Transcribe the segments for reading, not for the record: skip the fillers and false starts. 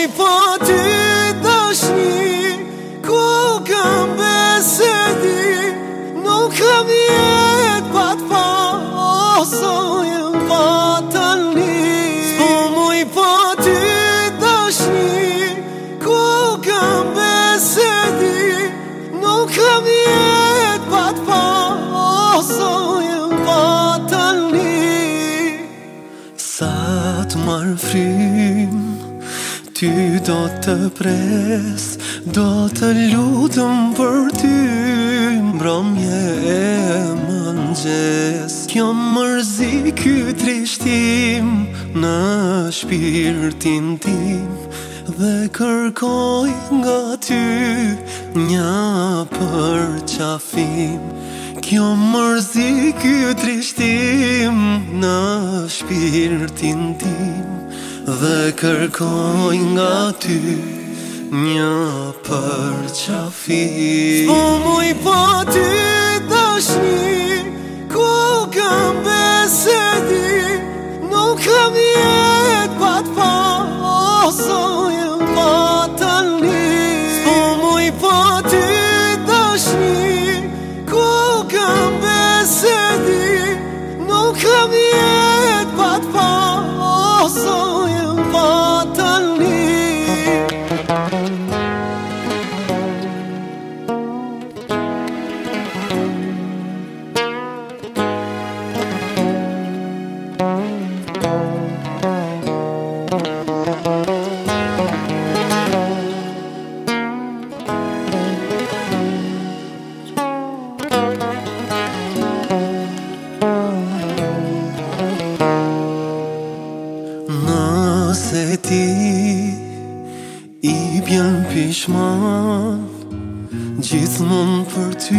muj po ty dashni, ku kam besedi, nuk kam jet pa t'pasojën pa tani. S'po muj po ty dashni, ku kam besedi, nuk kam jet pa t'pasojën pa tani. Sa t'marr frym, ty do të pres, do të lutem për ty, mbrëmje e mëngjes. Kjo mërzi, ky trishtim në shpirtin tim, dhe kërkoj nga ty një përqafim. Kjo mërzi, ky trishtim në shpirtin tim, dhe kërkoj nga ty një përqafim. S'po muj po ty dashni, ku kam besedi, nuk kam jet pa t'pasojën pa tani. S'po muj po ty dashni, ku kam besedi, nuk kam jet pa t'pasojën pa tani. Nëse ti i bjen pishman gjithmon për ty,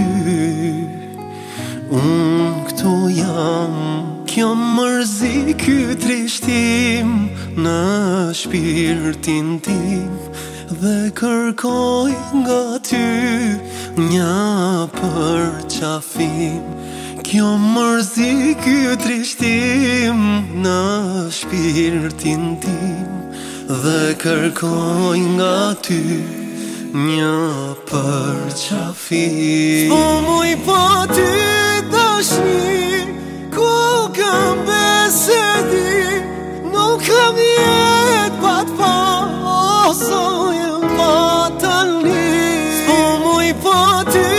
unë këtu jam. Kjo mërzi, ky trishtim në shpirtin tim, dhe kërkoj nga ty një përqafim. Kjo mërzi, ky trishtim në shpirtin tim, dhe kërkoj nga ty një përqafim. S'po muj po ty dashni, ku kam besedi, nuk kam jet pa t'pasojën pa tani. S'po muj po ty